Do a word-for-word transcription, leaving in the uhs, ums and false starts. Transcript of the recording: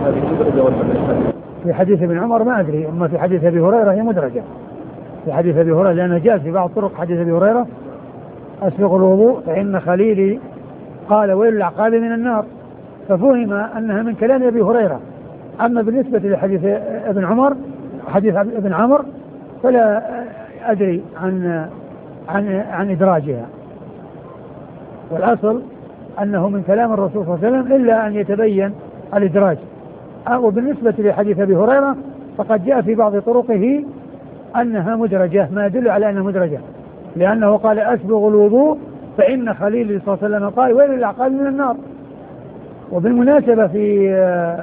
هذه مدرجة ولا ليست؟ في حديث ابن عمر ما أدري، أما في حديث أبي هريرة هي مدرجة. في حديث أبي هريرة لأنه جاء في بعض طرق حديث أبي هريرة أسبغ الوضوء فإن خليلي قال ويل العقاب من النار، ففهم أنها من كلام أبي هريرة. أما بالنسبة لحديث ابن عمر حديث ابن عمر فلا أدري عن عن عن إدراجها، والأصل أنه من كلام الرسول صلى الله عليه وسلم إلا أن يتبين الإدراج. وبالنسبة لحديث أبي هريرة فقد جاء في بعض طرقه أنها مدرجة، ما يدل على أنها مدرجة، لأنه قال أسبغ الوضوء فإن خليل صلى الله عليه وسلم قال ويل للعقاب من النار. وبالمناسبة في